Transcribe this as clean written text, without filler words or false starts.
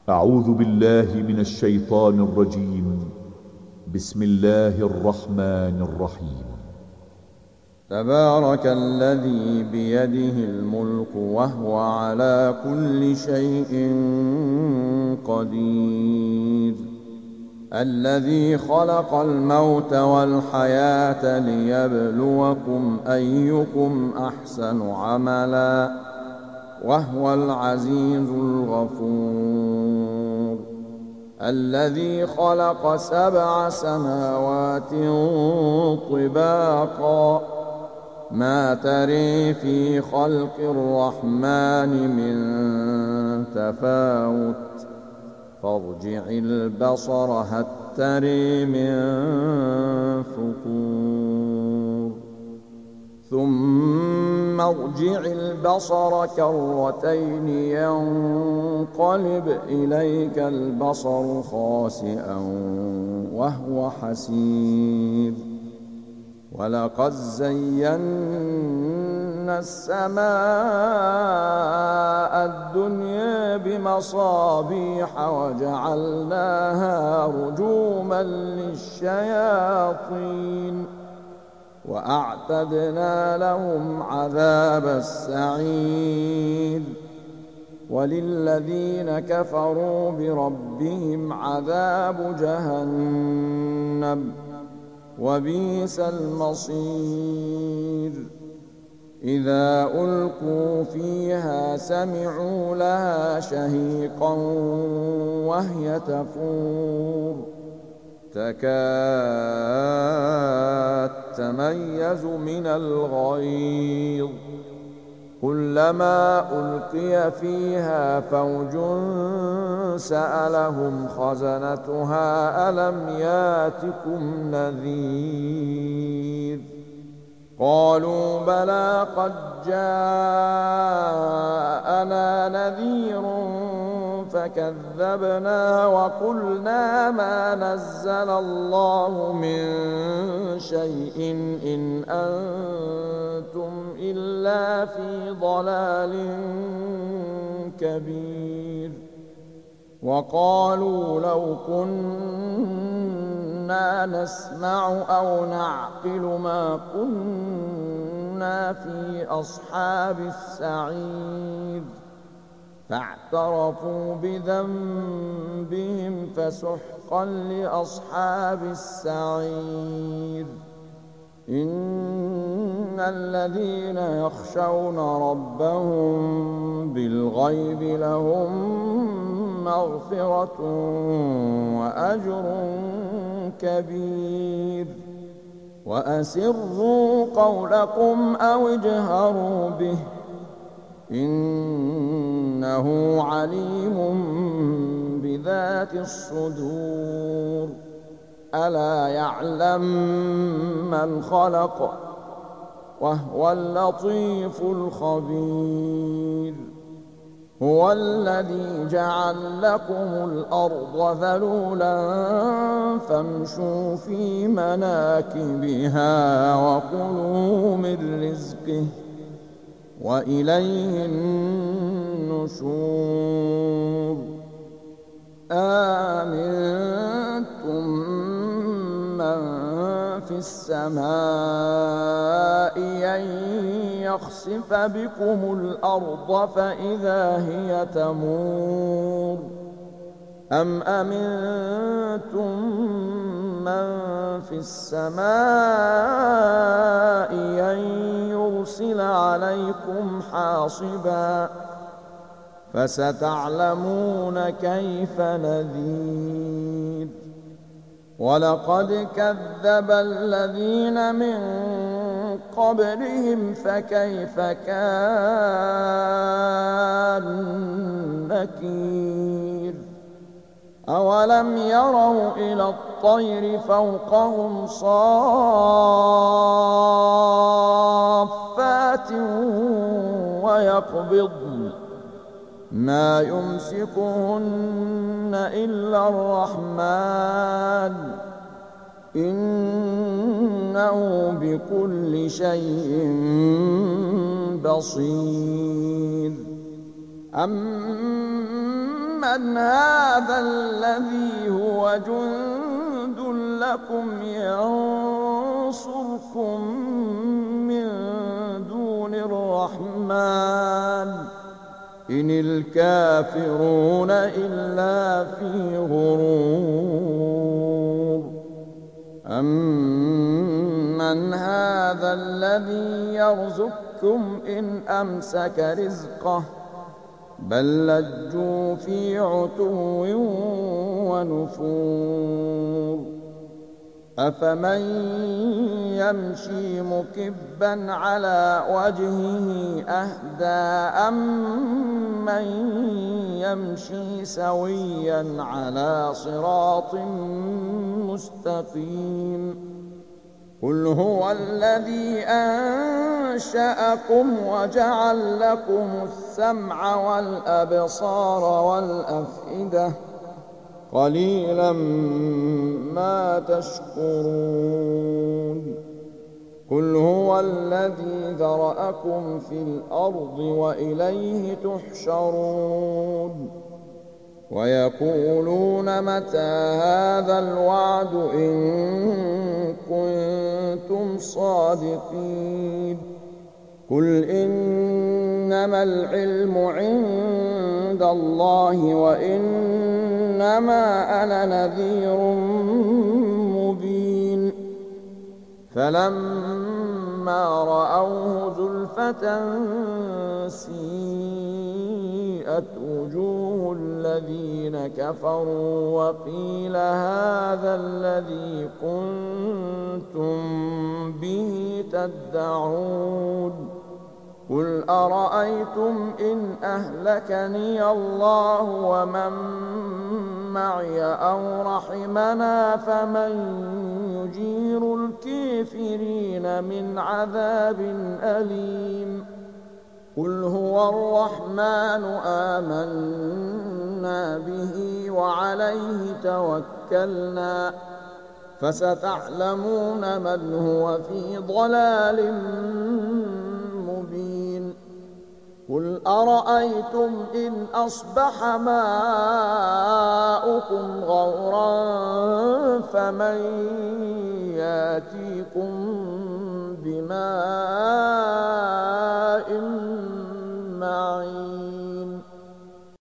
أعوذ بالله من الشيطان الرجيم. بسم الله الرحمن الرحيم. تبارك الذي بيده الملك وهو على كل شيء قدير، الذي خلق الموت والحياة ليبلوكم أيكم أحسن عملا وهو العزيز الغفور، الذي خلق 7 سماوات طباقا ما تري في خلق الرحمن من تفاوت فارجع البصر هل تري من فطور ثم ارجع البصر كرتين ينقلب إليك البصر خاسئا وهو حسير، ولقد زينا السماء الدنيا بمصابيح وجعلناها رجوما للشياطين وأعتدنا لهم عذاب السعير، وللذين كفروا بربهم عذاب جهنم وبئس المصير. إذا ألقوا فيها سمعوا لها شهيقا وهي تفور تكاد تميز من الغيظ، كلما ألقي فيها فوج سألهم خزنتها ألم ياتكم نذير، قالوا بلى قد جاءنا نذير فكذبنا وقلنا ما نزل الله من شيء إن أنتم إلا في ضلال كبير، وقالوا لو كنا نسمع أو نعقل ما كنا في أصحاب السعير، فاعترفوا بذنبهم فسحقا لأصحاب السعير. إن الذين يخشون ربهم بالغيب لهم مغفرة وأجر كبير، وأسروا قولكم أو اجهروا به إنه عليم بذات الصدور، ألا يعلم من خلق وهو اللطيف الخبير. هو الذي جعل لكم الأرض ذلولا فامشوا في مناكبها وكلوا من رزقه وإليه النشور. آمنتم من في السماء أن يخسف بكم الأرض فإذا هي تمور، أم أمنتم من في السماء أن يرسل عليكم حاصبا فستعلمون كيف نذير. ولقد كذب الذين من قبلهم فكيف كان نكير. أولم يروا إلى الطير فوقهم صافات ويقبضن ما يمسكهن إلا الرحمن إنه بكل شيء بصير. أَمَّنْ هَذَا الَّذِي هُوَ جُندٌ لَّكُمْ يَنصُرُكُم مِّن دُونِ الرَّحْمَٰنِ إِنِ الْكَافِرُونَ إِلَّا فِي غُرُورٍ أَمَّنْ هَٰذَا الَّذِي يَرْزُقُكُمْ إِنْ أَمْسَكَ رِزْقَهُ بَل لَّجُّوا فِي عُتُوٍّ وَنُفُورٍ أَفَمَن يَمْشِي مُكِبًّا عَلَىٰ وَجْهِهِ أَهْدَىٰ أَمَّن يَمْشِي سَوِيًّا عَلَىٰ صِرَاطٍ مُّسْتَقِيمٍ قُلْ هُوَ الَّذِي أَنشَأَكُمْ وَجَعَل لَّكُمُ السَّمْعَ وَالْأَبْصَارَ وَالْأَفْئِدَةَ قَلِيلًا مَّا تَشْكُرُونَ قُلْ هُوَ الَّذِي ذَرَأَكُمْ فِي الْأَرْضِ وَإِلَيْهِ تُحْشَرُونَ وَيَقُولُونَ مَتَىٰ هَٰذَا الْوَعْدُ إِن كُنتُمْ صَادِقِينَ قُلْ إِنَّمَا الْعِلْمُ عِندَ اللَّهِ وَإِنَّمَا أَنَا نَذِيرٌ مُّبِينٌ فَلَمَّا رَأَوْهُ زُلْفَةً سِيئَتْ وُجُوهُ الَّذِينَ كَفَرُوا وَقِيلَ هَٰذَا الَّذِي كُنتُم بِهِ تَدَّعُونَ قُلْ أَرَأَيْتُمْ إِنْ أَهْلَكَنِيَ اللَّهُ وَمَن مَّعِيَ أَوْ رَحِمَنَا فَمَن يُجِيرُ الْكَافِرِينَ مِنْ عَذَابٍ أَلِيمٍ قُلْ هُوَ الرَّحْمَٰنُ آمَنَّا بِهِ وَعَلَيْهِ تَوَكَّلْنَا فَسَتَعْلَمُونَ مَنْ هُوَ فِي ضَلَالٍ مُّبِينٍ قُلْ أَرَأَيْتُمْ إِنْ أَصْبَحَ مَاؤُكُمْ غَوْرًا فَمَن يَأْتِيكُم بِمَاءٍ